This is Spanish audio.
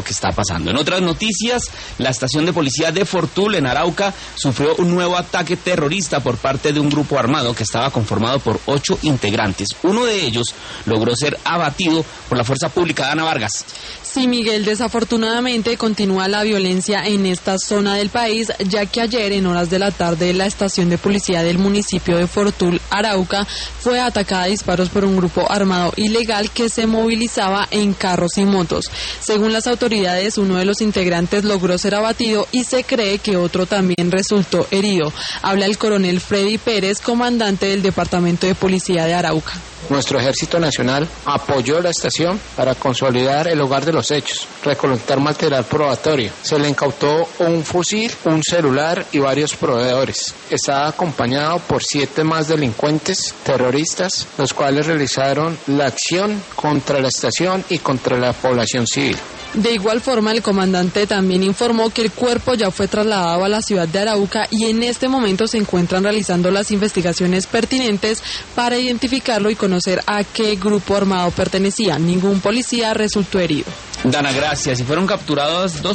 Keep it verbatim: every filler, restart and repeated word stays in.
que está pasando. En otras noticias, la estación de policía de Fortul en Arauca sufrió un nuevo ataque terrorista por parte de un grupo armado que estaba conformado por ocho integrantes. Uno de ellos logró ser abatido por la fuerza pública. Ana Vargas. Sí, Miguel, desafortunadamente continúa la violencia en esta zona del país, ya que ayer en horas de la tarde la estación de policía del municipio de Fortul, Arauca, fue atacada a disparos por un grupo armado ilegal que se movilizaba en carros y motos. Según las autoridades, uno de los integrantes logró ser abatido y se cree que otro también resultó herido. Habla el coronel Freddy Pérez, comandante del Departamento de Policía de Arauca. Nuestro Ejército Nacional apoyó la estación para consolidar el lugar de los hechos, recolectar material probatorio. Se le incautó un fusil, un celular y varios proveedores. Estaba acompañado por siete más delincuentes terroristas, los cuales realizaron la acción contra la estación y contra la población civil. De igual forma, el comandante también informó que el cuerpo ya fue trasladado a la ciudad de Arauca y en este momento se encuentran realizando las investigaciones pertinentes para identificarlo y conocer a qué grupo armado pertenecía. Ningún policía resultó herido. Dana, gracias. Y fueron capturados dos